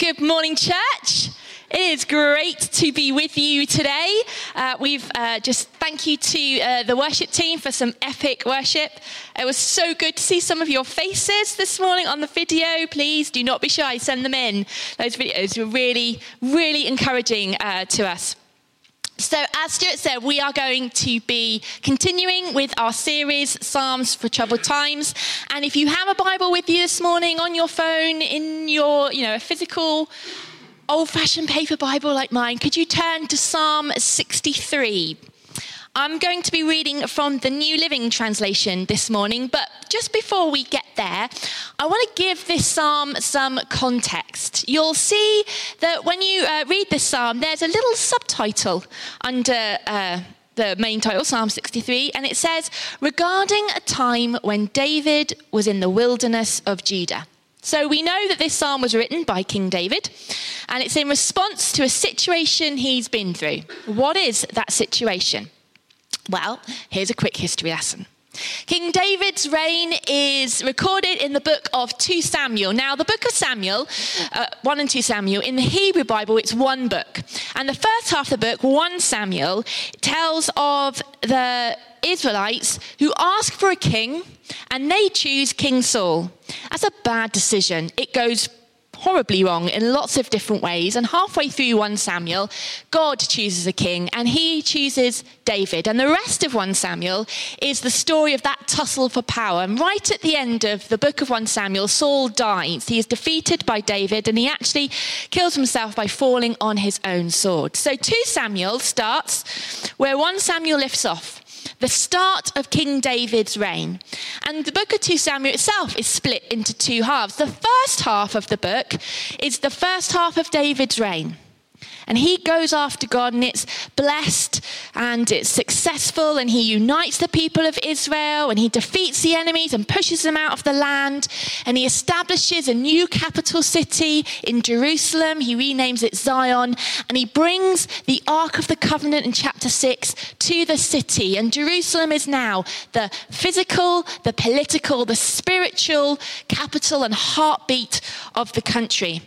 Good morning, church. It is great to be with you today. Just thank you to the worship team for some epic worship. It was so good to see some of your faces this morning on the video. Please do not be shy, send them in. Those videos were really, really encouraging to us. So as Stuart said, we are going to be continuing with our series, Psalms for Troubled Times. And if you have a Bible with you this morning on your phone, in your, a physical old-fashioned paper Bible like mine, could you turn to Psalm 63? I'm going to be reading from the New Living Translation this morning, but just before we get there, I want to give this psalm some context. You'll see that when you read this psalm, there's a little subtitle under the main title, Psalm 63, and it says, regarding a time when David was in the wilderness of Judah. So we know that this psalm was written by King David, and it's in response to a situation he's been through. What is that situation? Well, here's a quick history lesson. King David's reign is recorded in the book of 2 Samuel. Now, the book of Samuel, 1 and 2 Samuel, in the Hebrew Bible, it's one book. And the first half of the book, 1 Samuel, tells of the Israelites who ask for a king, and they choose King Saul. That's a bad decision. It goes horribly wrong in lots of different ways. And halfway through 1 Samuel, God chooses a king, and he chooses David. And the rest of 1 Samuel is the story of that tussle for power. And right at the end of the book of 1 Samuel, Saul dies. He is defeated by David, and he actually kills himself by falling on his own sword. So 2 Samuel starts where 1 Samuel lifts off, the start of King David's reign. And the book of 2 Samuel itself is split into two halves. The first half of the book is the first half of David's reign. And he goes after God, and it's blessed, and it's successful, and he unites the people of Israel, and he defeats the enemies and pushes them out of the land, and he establishes a new capital city in Jerusalem. He renames it Zion, and he brings the Ark of the Covenant in chapter 6 to the city. And Jerusalem is now the physical, the political, the spiritual capital and heartbeat of the country.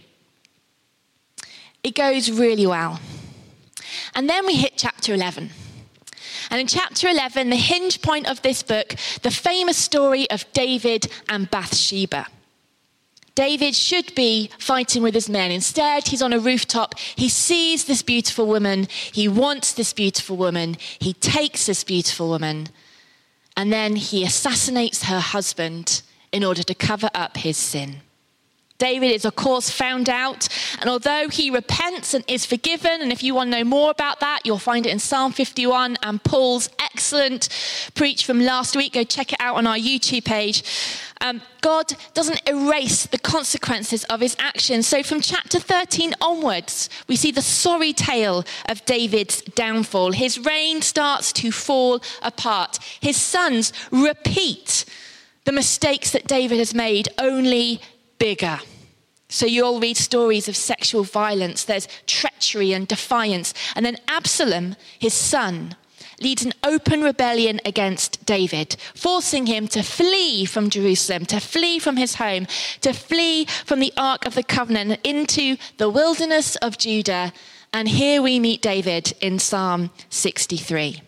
It goes really well. And then we hit chapter 11. And in chapter 11, the hinge point of this book, the famous story of David and Bathsheba. David should be fighting with his men. Instead, he's on a rooftop. He sees this beautiful woman. He wants this beautiful woman. He takes this beautiful woman. And then he assassinates her husband in order to cover up his sin. David is, of course, found out, and although he repents and is forgiven, and if you want to know more about that, you'll find it in Psalm 51 and Paul's excellent preach from last week. Go check it out on our YouTube page. God doesn't erase the consequences of his actions. So from chapter 13 onwards, we see the sorry tale of David's downfall. His reign starts to fall apart. His sons repeat the mistakes that David has made, only bigger. So you'll read stories of sexual violence. There's treachery and defiance. And then Absalom, his son, leads an open rebellion against David, forcing him to flee from Jerusalem, to flee from his home, to flee from the Ark of the Covenant into the wilderness of Judah. And here we meet David in Psalm 63.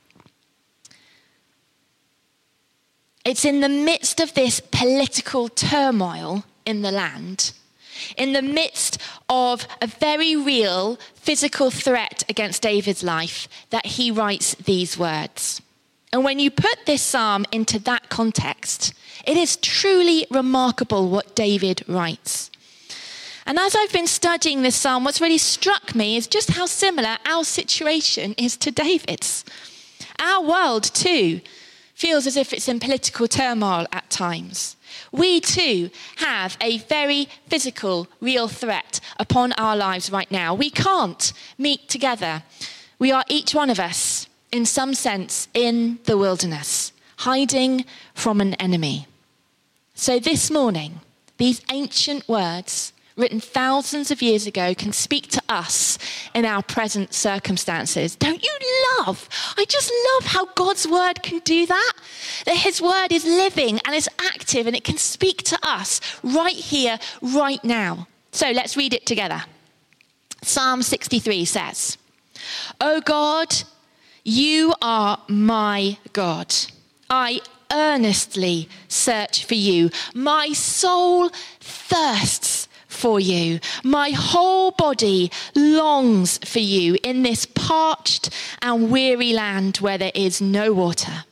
It's in the midst of this political turmoil in the land, in the midst of a very real physical threat against David's life, that he writes these words. And when you put this psalm into that context, it is truly remarkable what David writes. And as I've been studying this psalm, what's really struck me is just how similar our situation is to David's. Our world, too, feels as if it's in political turmoil at times. We too have a very physical, real threat upon our lives right now. We can't meet together. We are each one of us, in some sense, in the wilderness, hiding from an enemy. So this morning, these ancient words, written thousands of years ago, can speak to us in our present circumstances. Don't you love? I just love how God's word can do that. That his word is living and is active, and it can speak to us right here, right now. So let's read it together. Psalm 63 says, "O God, you are my God. I earnestly search for you. My soul thirsts for you. My whole body longs for you in this parched and weary land where there is no water.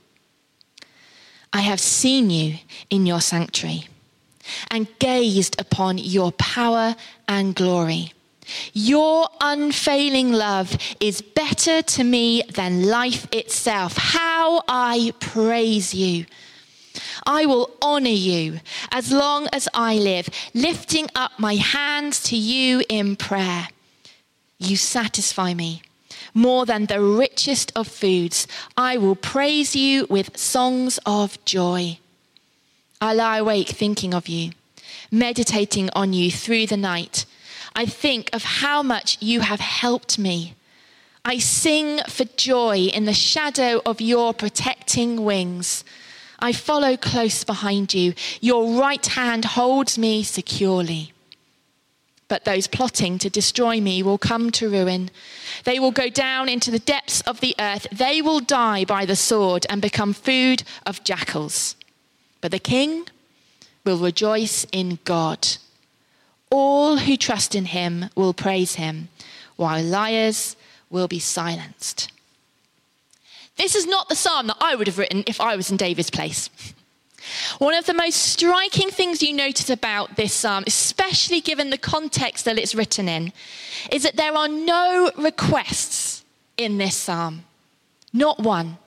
I have seen you in your sanctuary and gazed upon your power and glory. Your unfailing love is better to me than life itself. How I praise you. I will honor you as long as I live, lifting up my hands to you in prayer. You satisfy me more than the richest of foods. I will praise you with songs of joy. I lie awake thinking of you, meditating on you through the night. I think of how much you have helped me. I sing for joy in the shadow of your protecting wings. I follow close behind you. Your right hand holds me securely. But those plotting to destroy me will come to ruin. They will go down into the depths of the earth. They will die by the sword and become food of jackals. But the king will rejoice in God. All who trust in him will praise him, while liars will be silenced." This is not the psalm that I would have written if I was in David's place. One of the most striking things you notice about this psalm, especially given the context that it's written in, is that there are no requests in this psalm. Not one.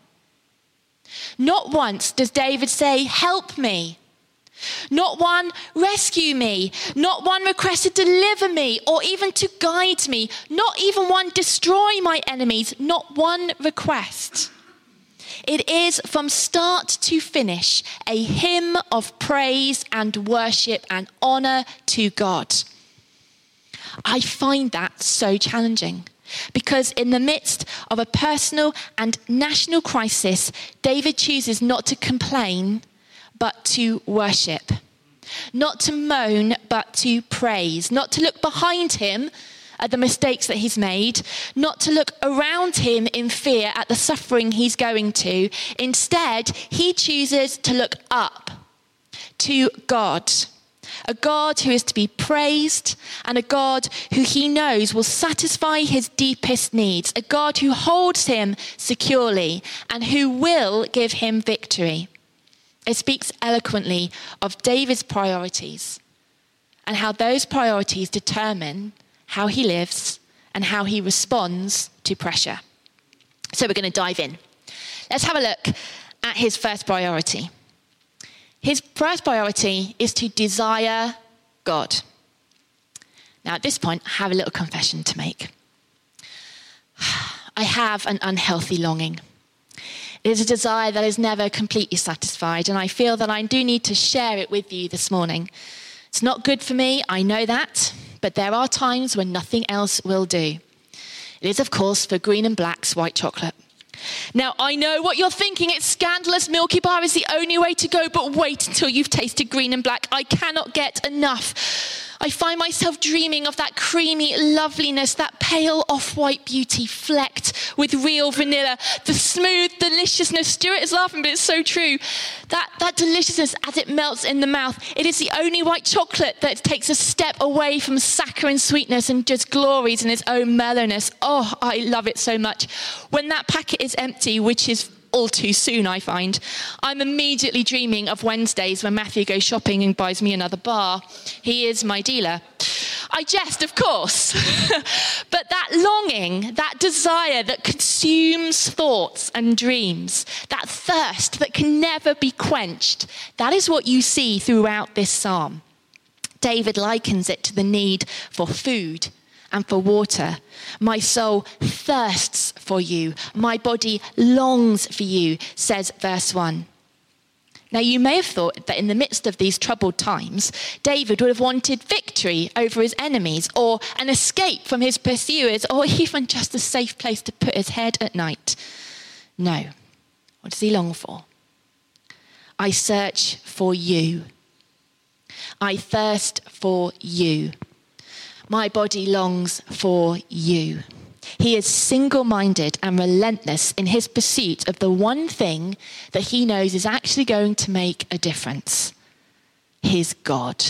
Not once does David say, "Help me." Not one, "Rescue me." Not one, "Request to deliver me," or even to guide me. Not even one, "Destroy my enemies." Not one request. It is from start to finish a hymn of praise and worship and honor to God. I find that so challenging because in the midst of a personal and national crisis, David chooses not to complain, but to worship. Not to moan, but to praise. Not to look behind him at the mistakes that he's made. Not to look around him in fear at the suffering he's going to. Instead, he chooses to look up to God. A God who is to be praised and a God who he knows will satisfy his deepest needs. A God who holds him securely and who will give him victory. It speaks eloquently of David's priorities and how those priorities determine how he lives and how he responds to pressure. So we're going to dive in. Let's have a look at his first priority. His first priority is to desire God. Now at this point, I have a little confession to make. I have an unhealthy longing. It is a desire that is never completely satisfied, and I feel that I do need to share it with you this morning. It's not good for me, I know that, but there are times when nothing else will do. It is, of course, for Green and Black's white chocolate. Now, I know what you're thinking. It's scandalous. Milky Bar is the only way to go, but wait until you've tasted Green and Black. I cannot get enough. I find myself dreaming of that creamy loveliness, that pale off-white beauty flecked with real vanilla, the smooth deliciousness. Stuart is laughing, but it's so true. That deliciousness as it melts in the mouth. It is the only white chocolate that takes a step away from saccharine sweetness and just glories in its own mellowness. Oh, I love it so much. When that packet is empty, which is all too soon, I find, I'm immediately dreaming of Wednesdays when Matthew goes shopping and buys me another bar. He is my dealer. I jest, of course. But that longing, that desire that consumes thoughts and dreams, that thirst that can never be quenched, that is what you see throughout this psalm. David likens it to the need for food and for water. My soul thirsts for you. My body longs for you, says verse 1. Now, you may have thought that in the midst of these troubled times, David would have wanted victory over his enemies or an escape from his pursuers or even just a safe place to put his head at night. No. What does he long for? I search for you. I thirst for you. my body longs for you. He is single-minded and relentless in his pursuit of the one thing that he knows is actually going to make a difference. His God.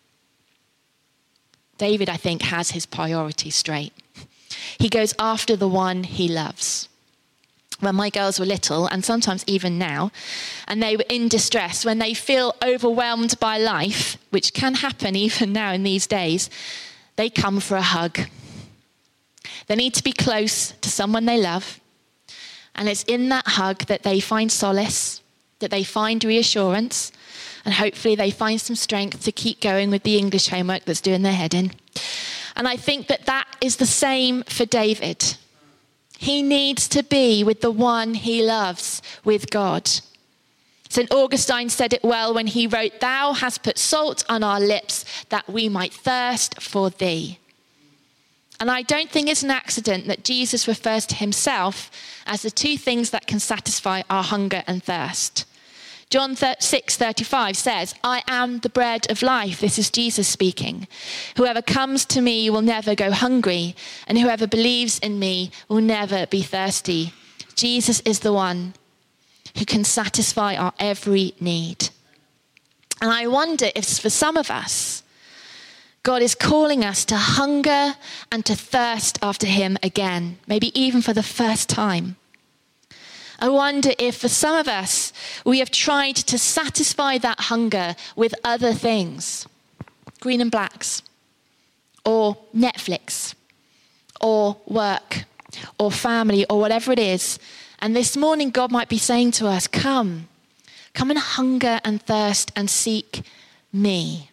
David, I think, has his priorities straight. He goes after the one he loves. When my girls were little, and sometimes even now, and they were in distress, when they feel overwhelmed by life, which can happen even now in these days, they come for a hug. They need to be close to someone they love. And it's in that hug that they find solace, that they find reassurance, and hopefully they find some strength to keep going with the English homework that's doing their head in. And I think that that is the same for David. He needs to be with the one he loves, with God. St. Augustine said it well when he wrote, "Thou hast put salt on our lips that we might thirst for thee." And I don't think it's an accident that Jesus refers to himself as the two things that can satisfy our hunger and thirst. John 6:35 says, "I am the bread of life." This is Jesus speaking. "Whoever comes to me will never go hungry, and whoever believes in me will never be thirsty." Jesus is the one who can satisfy our every need. And I wonder if for some of us, God is calling us to hunger and to thirst after him again, maybe even for the first time. I wonder if for some of us, we have tried to satisfy that hunger with other things, green and blacks, or Netflix, or work, or family, or whatever it is. And this morning, God might be saying to us, come and hunger and thirst and seek me.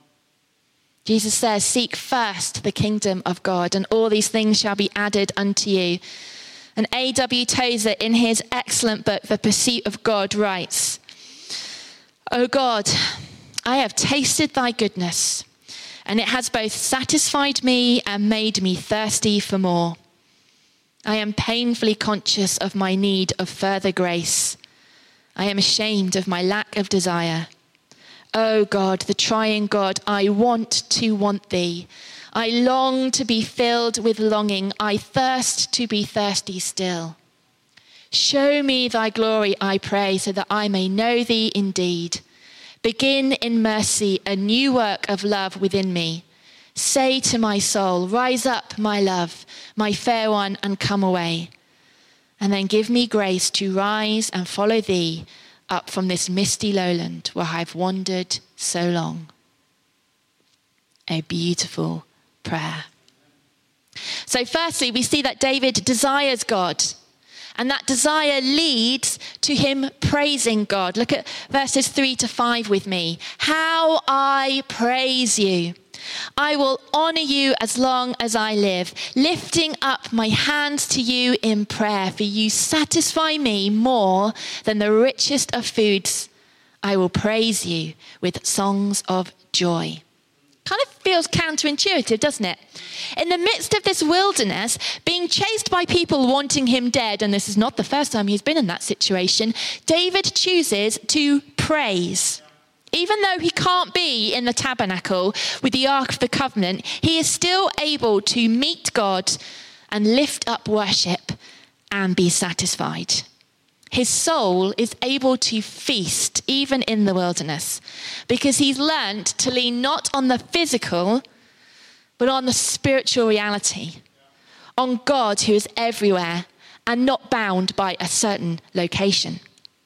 Jesus says, "Seek first the kingdom of God, and all these things shall be added unto you." And A.W. Tozer, in his excellent book, The Pursuit of God, writes, "O God, I have tasted thy goodness, and it has both satisfied me and made me thirsty for more. I am painfully conscious of my need of further grace. I am ashamed of my lack of desire. O God, the triune God, I want to want thee. I long to be filled with longing. I thirst to be thirsty still. Show me thy glory, I pray, so that I may know thee indeed. Begin in mercy a new work of love within me. Say to my soul, rise up, my love, my fair one, and come away. And then give me grace to rise and follow thee up from this misty lowland where I've wandered so long." A beautiful prayer. So firstly, we see that David desires God, and that desire leads to him praising God. Look at verses 3-5 with me. "How I praise you. I will honor you as long as I live, lifting up my hands to you in prayer, for you satisfy me more than the richest of foods. I will praise you with songs of joy." Kind of feels counterintuitive, doesn't it? In the midst of this wilderness, being chased by people wanting him dead, and this is not the first time he's been in that situation, David chooses to praise. Even though he can't be in the tabernacle with the Ark of the Covenant, he is still able to meet God and lift up worship and be satisfied. His soul is able to feast even in the wilderness because he's learned to lean not on the physical, but on the spiritual reality, on God who is everywhere and not bound by a certain location.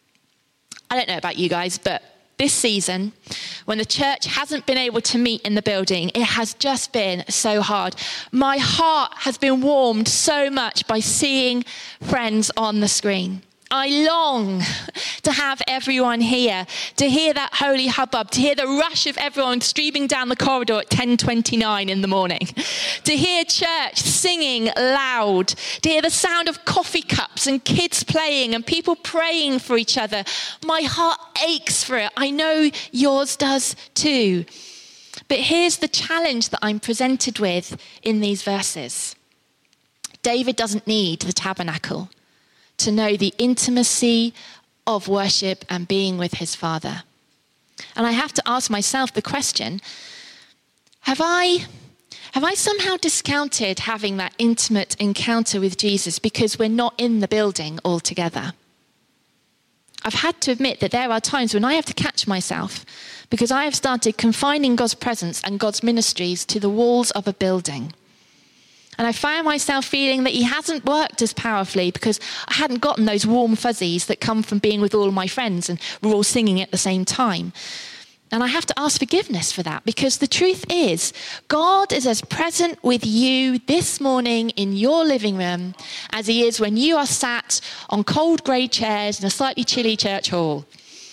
I don't know about you guys, but this season, when the church hasn't been able to meet in the building, it has just been so hard. My heart has been warmed so much by seeing friends on the screen. I long to have everyone here, to hear that holy hubbub, to hear the rush of everyone streaming down the corridor at 10:29 in the morning, to hear church singing loud, to hear the sound of coffee cups and kids playing and people praying for each other. My heart aches for it. I know yours does too. But here's the challenge that I'm presented with in these verses. David doesn't need the tabernacle to know the intimacy of worship and being with his Father. And I have to ask myself the question, have I Have I somehow discounted having that intimate encounter with Jesus because we're not in the building altogether? I've had to admit that there are times when I have to catch myself because I have started confining God's presence and God's ministries to the walls of a building. And I found myself feeling that he hasn't worked as powerfully because I hadn't gotten those warm fuzzies that come from being with all of my friends and we're all singing at the same time. And I have to ask forgiveness for that, because the truth is, God is as present with you this morning in your living room as he is when you are sat on cold grey chairs in a slightly chilly church hall.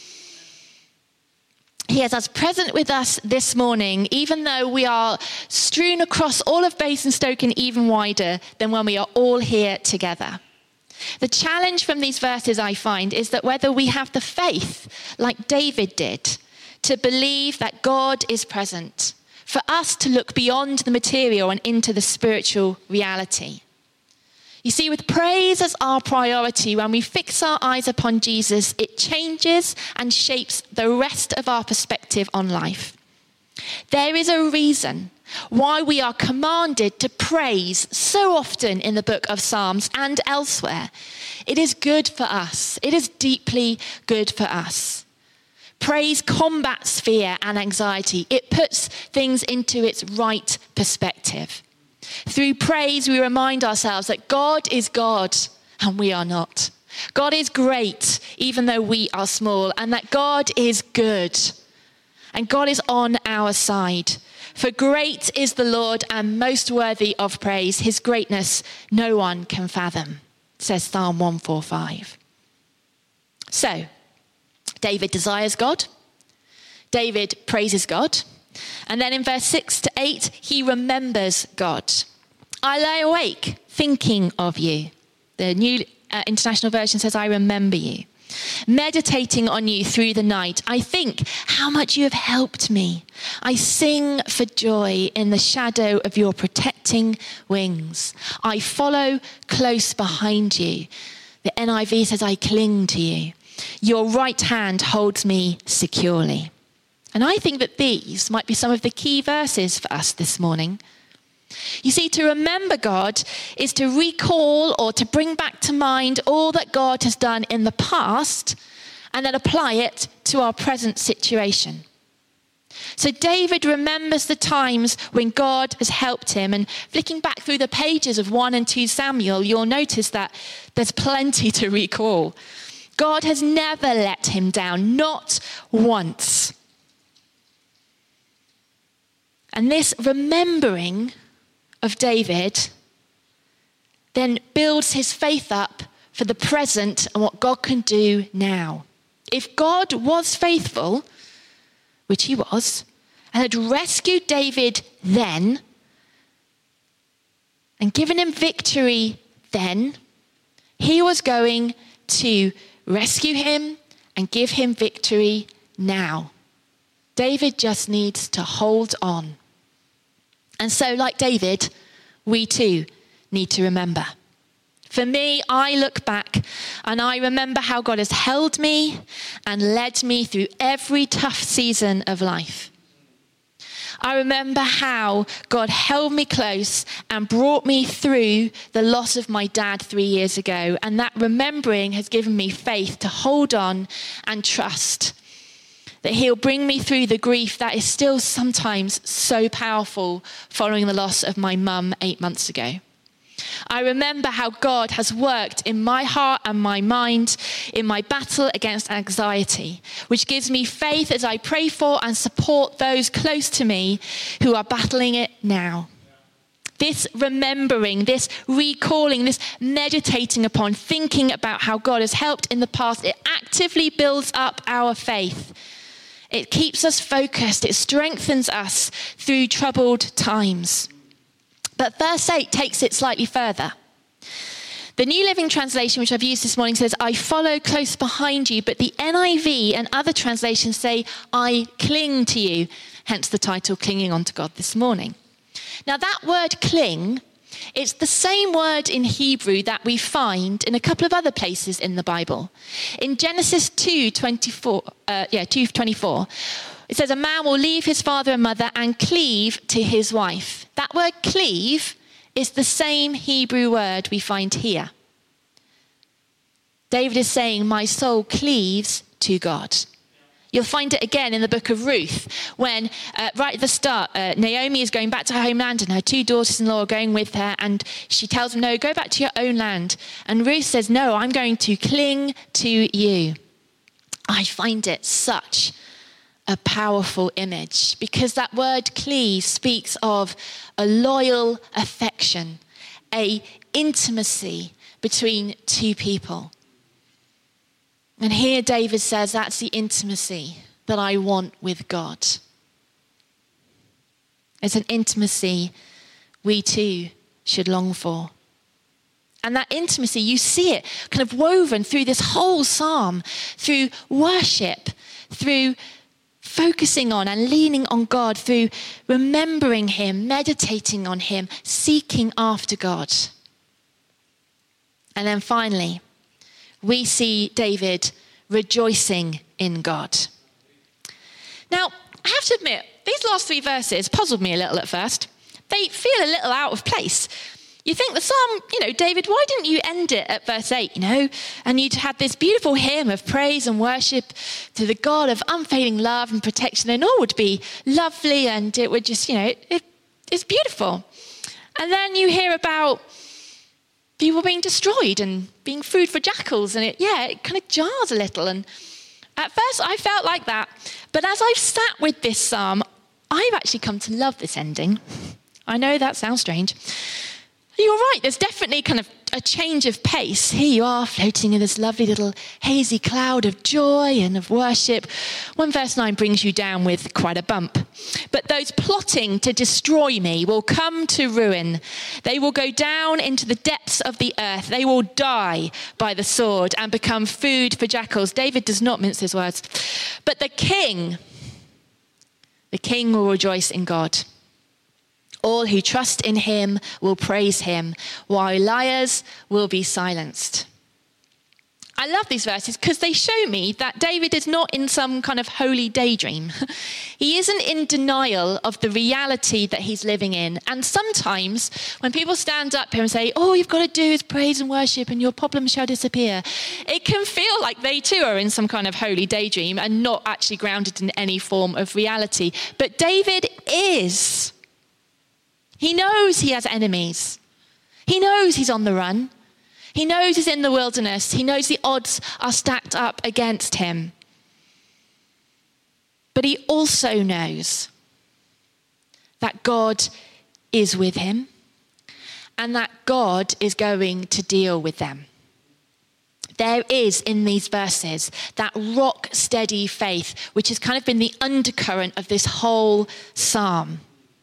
He is as present with us this morning, even though we are strewn across all of Basingstoke and even wider than when we are all here together. The challenge from these verses, I find, is that whether we have the faith, like David did, to believe that God is present, for us to look beyond the material and into the spiritual reality. You see, with praise as our priority, when we fix our eyes upon Jesus, it changes and shapes the rest of our perspective on life. There is a reason why we are commanded to praise so often in the book of Psalms and elsewhere. It is good for us. It is deeply good for us. Praise combats fear and anxiety. It puts things into its right perspective. Through praise, we remind ourselves that God is God and we are not. God is great, even though we are small, and that God is good. And God is on our side. For great is the Lord and most worthy of praise. His greatness no one can fathom, says Psalm 145. So, David desires God. David praises God. And then in verse 6 to 8, he remembers God. I lay awake thinking of you. The New International Version says, I remember you. Meditating on you through the night. I think how much you have helped me. I sing for joy in the shadow of your protecting wings. I follow close behind you. The NIV says, I cling to you. Your right hand holds me securely. And I think that these might be some of the key verses for us this morning. You see, to remember God is to recall or to bring back to mind all that God has done in the past and then apply it to our present situation. So David remembers the times when God has helped him, and flicking back through the pages of 1 and 2 Samuel, you'll notice that there's plenty to recall. God has never let him down, not once. And this remembering of David then builds his faith up for the present and what God can do now. If God was faithful, which he was, and had rescued David then and given him victory then, he was going to rescue him and give him victory now. David just needs to hold on. And so, like David, we too need to remember. For me, I look back and I remember how God has held me and led me through every tough season of life. I remember how God held me close and brought me through the loss of my dad 3 years ago. And that remembering has given me faith to hold on and trust that he'll bring me through the grief that is still sometimes so powerful following the loss of my mum 8 months ago. I remember how God has worked in my heart and my mind in my battle against anxiety, which gives me faith as I pray for and support those close to me who are battling it now. This remembering, this recalling, this meditating upon, thinking about how God has helped in the past, it actively builds up our faith. It keeps us focused. It strengthens us through troubled times. But verse 8 takes it slightly further. The New Living Translation, which I've used this morning, says, I follow close behind you. But the NIV and other translations say, I cling to you. Hence the title, Clinging on to God this morning. Now that word cling, it's the same word in Hebrew that we find in a couple of other places in the Bible. In Genesis 2:24, It says, a man will leave his father and mother and cleave to his wife. That word cleave is the same Hebrew word we find here. David is saying, my soul cleaves to God. You'll find it again in the book of Ruth, when right at the start, Naomi is going back to her homeland and her two daughters-in-law are going with her, and she tells them, no, go back to your own land. And Ruth says, no, I'm going to cling to you. I find it such a powerful image, because that word cleave speaks of a loyal affection, a intimacy between two people. And here David says, that's the intimacy that I want with God. It's an intimacy we too should long for. And that intimacy, you see it kind of woven through this whole psalm, through worship, through focusing on and leaning on God, through remembering him, meditating on him, seeking after God. And then finally, we see David rejoicing in God. Now, I have to admit, these last three verses puzzled me a little at first. They feel a little out of place. You think the psalm, David, why didn't you end it at verse 8, And you'd had this beautiful hymn of praise and worship to the God of unfailing love and protection, and all would be lovely, and it would just, it's beautiful. And then you hear about people being destroyed and being food for jackals, and it kind of jars a little. And at first I felt like that, but as I've sat with this psalm, I've actually come to love this ending. I know that sounds strange. You're right, there's definitely kind of a change of pace. Here you are floating in this lovely little hazy cloud of joy and of worship. 1 verse 9 brings you down with quite a bump. But those plotting to destroy me will come to ruin. They will go down into the depths of the earth. They will die by the sword and become food for jackals. David does not mince his words. But the king will rejoice in God. All who trust in him will praise him, while liars will be silenced. I love these verses because they show me that David is not in some kind of holy daydream. He isn't in denial of the reality that he's living in. And sometimes when people stand up here and say, all you've got to do is praise and worship and your problems shall disappear, it can feel like they too are in some kind of holy daydream and not actually grounded in any form of reality. But David is. He knows he has enemies. He knows he's on the run. He knows he's in the wilderness. He knows the odds are stacked up against him. But he also knows that God is with him and that God is going to deal with them. There is in these verses that rock steady faith, which has kind of been the undercurrent of this whole psalm.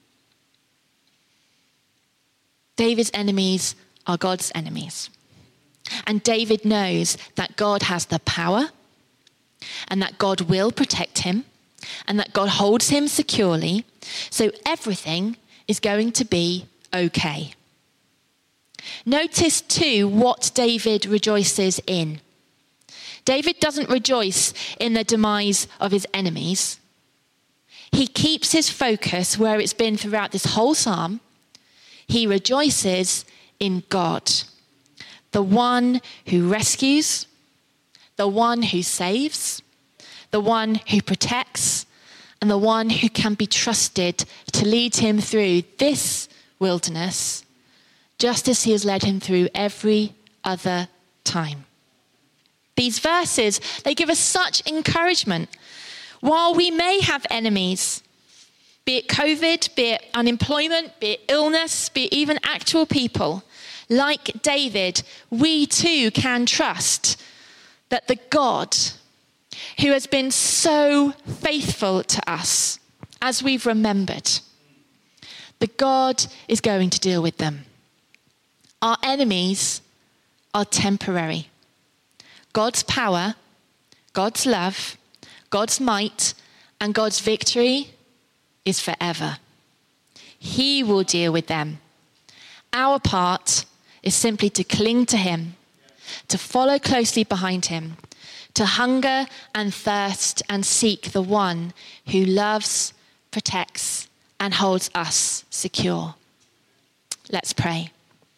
David's enemies are God's enemies. And David knows that God has the power and that God will protect him and that God holds him securely. So everything is going to be okay. Notice too what David rejoices in. David doesn't rejoice in the demise of his enemies. He keeps his focus where it's been throughout this whole psalm. He rejoices in God, the one who rescues, the one who saves, the one who protects, and the one who can be trusted to lead him through this wilderness, just as he has led him through every other time. These verses, they give us such encouragement. While we may have enemies, be it COVID, be it unemployment, be it illness, be it even actual people, like David, we too can trust that the God who has been so faithful to us, as we've remembered, the God is going to deal with them. Our enemies are temporary. God's power, God's love, God's might, and God's victory is forever. He will deal with them. Our part is simply to cling to him, to follow closely behind him, to hunger and thirst and seek the one who loves, protects, and holds us secure. Let's pray.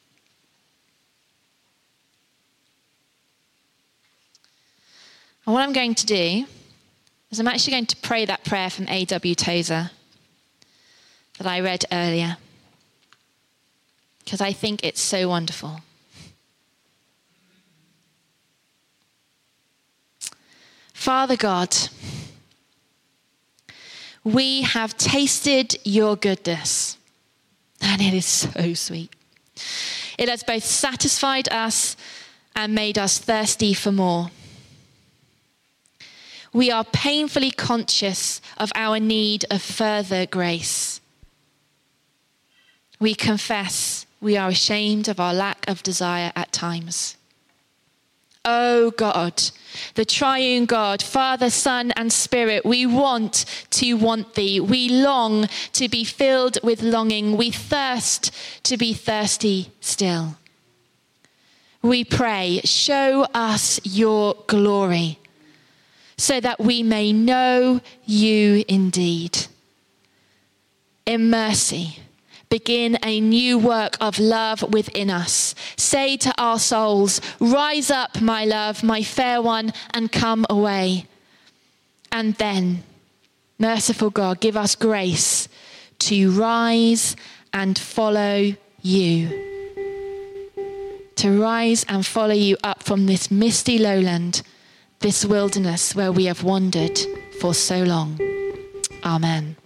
And what I'm going to do is I'm actually going to pray that prayer from A.W. Tozer that I read earlier, because I think it's so wonderful. Father God, we have tasted your goodness, and it is so sweet. It has both satisfied us and made us thirsty for more. We are painfully conscious of our need of further grace. We confess we are ashamed of our lack of desire at times. Oh God, the triune God, Father, Son, and Spirit, we want to want thee. We long to be filled with longing. We thirst to be thirsty still. We pray, show us your glory, so that we may know you indeed. In mercy, begin a new work of love within us. Say to our souls, rise up, my love, my fair one, and come away. And then, merciful God, give us grace to rise and follow you. To rise and follow you up from this misty lowland, this wilderness where we have wandered for so long. Amen.